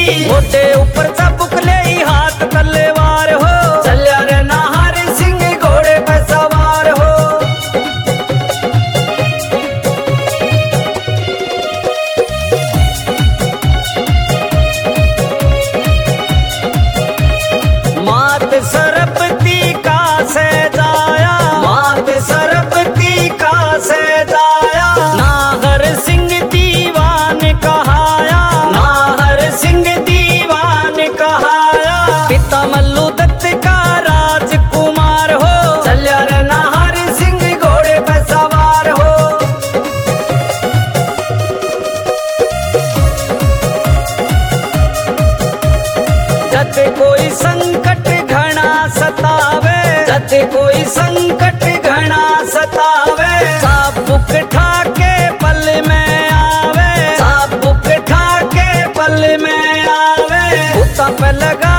मोटे ऊपर चाबुक ले हाथ तलवार हो, चल्या रे नाहर सिंह घोड़े पे सवार हो। मात सरपति का से जाया, मात सरपति का से जाया, नाहर सिंह दीवान कहाया, नाहर सिंह दीवान कहाया। पिता मल्लू दत्त का राजकुमार हो, चल्या रे नाहर सिंह घोड़े पे सवार हो। जब कोई संकट घना सतावे, जब कोई संकट घना सतावे, चाबुक ठाके पल में आवे, चाबुक ठाके पल में आवे। कुत्ता पे लगा